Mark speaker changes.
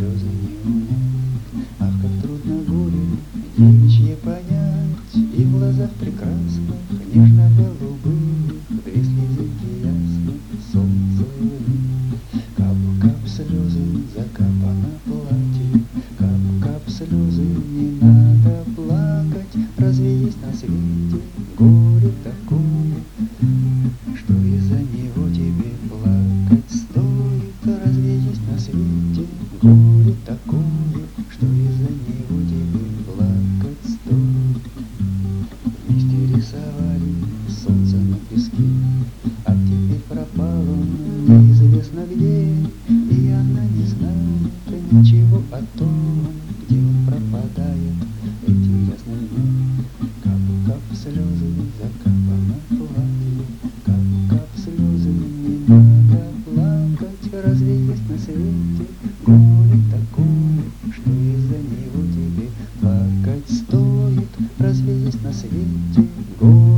Speaker 1: слезы не унять. Ах, как трудно горе девичье понять, и в глазах прекрасных, нежно-голубых, две слезинки ясных, солнце луны. Кап-кап слезы закапано платье, кап-кап слезы, не надо плакать. Разве есть на свете горе такое, что из-за него тебе плакать стоит? Разве есть на свете горе такое, что из-за него тебе плакать стоит? Вместе рисовали солнце на песке, а теперь пропал он неизвестно где, и она не знает ничего о том, где он пропадает этим ясным днем. Кап-кап слезы закапано платье, кап-кап слезы, не надо плакать. Разве есть на свете горе такое, что из-за него тебе плакать стоит? Разве есть на свете горе